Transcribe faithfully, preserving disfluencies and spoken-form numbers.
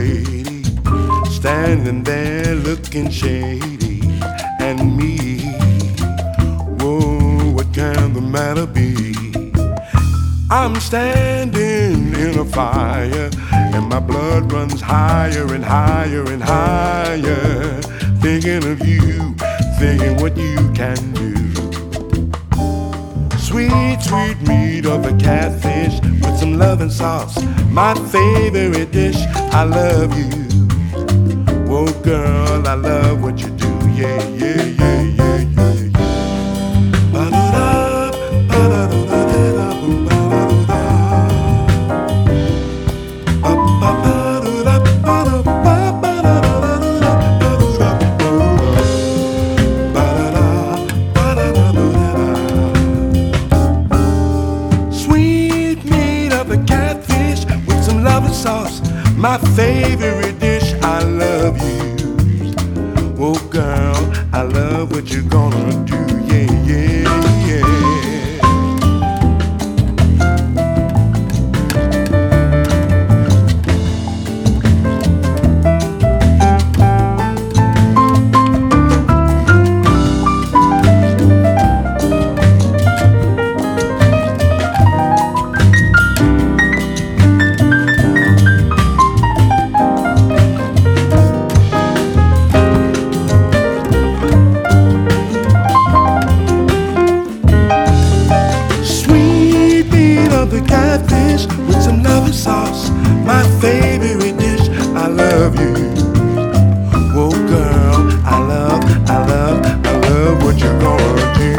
lady standing there looking shady, and me, whoa, what can the matter be? I'm standing in a fire, and my blood runs higher and higher and higher, thinking of you, thinking what you can do. Sweet, sweet meat of a catfish with some loving sauce, my favorite dish. I love you. Whoa, girl, I love what you do. Yeah, yeah, yeah, yeah, yeah, yeah. Ba-da-da, ba-da-da-da-da, ba-da-da-da. Ba-ba-ba-da-da, ba-da-ba-ba-da-da-da-da, ba-da-da-da-da-da. Sweet meat of a catfish with some loving sauce, my favorite dish. I love you. Oh girl, I love what you're gonna do. Yeah, yeah, yeah. The catfish with some loving sauce, my favorite dish. I love you. Whoa, girl, I love, I love, I love what you're gonna do.